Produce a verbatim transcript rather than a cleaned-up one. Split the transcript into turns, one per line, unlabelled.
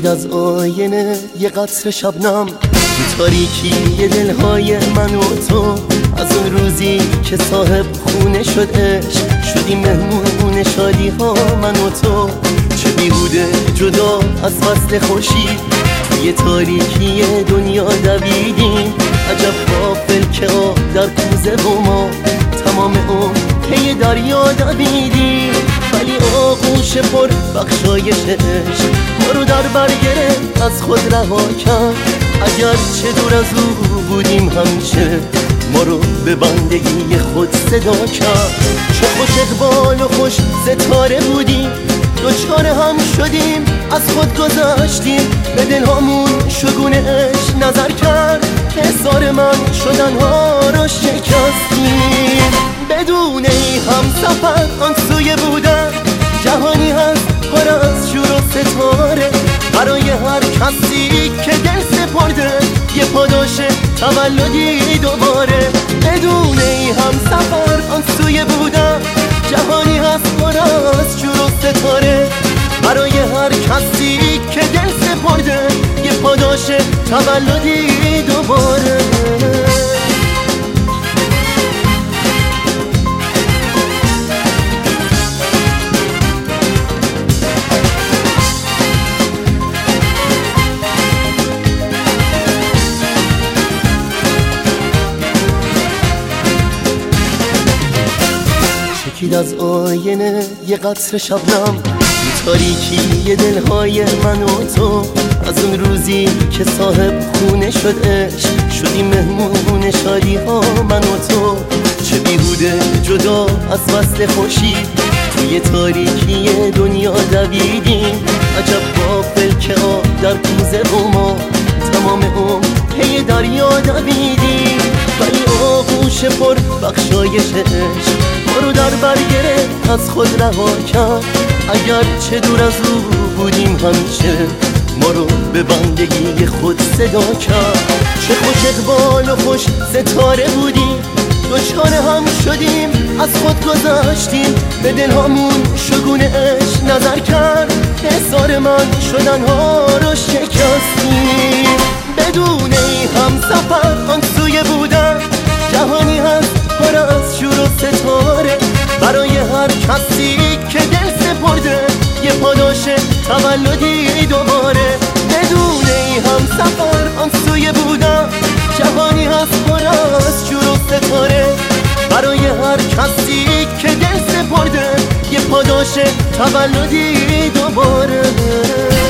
چکید از آینه یه قطره شبنم تو تاریکی دلهای من و تو، از اون روزی که صاحب خونه شد عشق، شدیم مهمون شادی ها من و تو. چه بیهوده جدا از فصل خوشی توی تاریکی دنیا دویدیم، عجب غافل که آب در کوزه و ما تمام اون پی دریا دویدیم. ولی آغوش پر بخشایش عشق ما رو در بر گرفت، از خود رها کرد. اگر چه دور از او بودیم همیشه ما رو به بندگی خود صدا کرد. چه خوش اقبال و خوش ستاره بودیم، دوچار هم شدیم از خود گذشتیم. به دلهامون شگون عشق نظر کرد، حصار من شدنها رو شکستیم. بدون ای هم سفر آن سوی بودن، جهانی هست پر از شور و ستاره. برای هر کسی که دل سپرده یه پاداش تولدی دوباره. بدون ای هم سفر آن سوی بودن، جهانی هست پر از شور و ستاره. برای هر کسی که دل سپرده یه پاداش تولدی دوباره. چکید از آینه یه قطره شبنم تو تاریکی دلهای من و تو، از اون روزی که صاحب خونه شد عشق، شدیم مهمون شادی ها من و تو. چه بیهوده جدا از فصل خوشی توی تاریکی دنیا دویدیم، عجب غافل که آب در کوزه و ما تمام اون پی دریا دویدیم. ولی آغوش پر بخشایش عشق ما رو در بر گرفت، از خود رها کرد. اگر چه دور از او بودیم همیشه ما رو به بندگی خود صدا کرد. چه خوش اقبال و خوش ستاره بودیم، دوچار هم شدیم از خود گذشتیم. به دلهامون شگون عشق نظر کرد، حصار من شدنها رو شکستیم. بدون ای هم سفر آن سوی بودن، جهانی هست پر از شور و ستاره. برای هر کسی که دل سپرده یه پاداش تولدی دوباره. بدون ای هم سفر آن سوی بودن، جهانی هست پر از شور و ستاره. برای هر کسی که دل سپرده یه پاداش تولدی دوباره.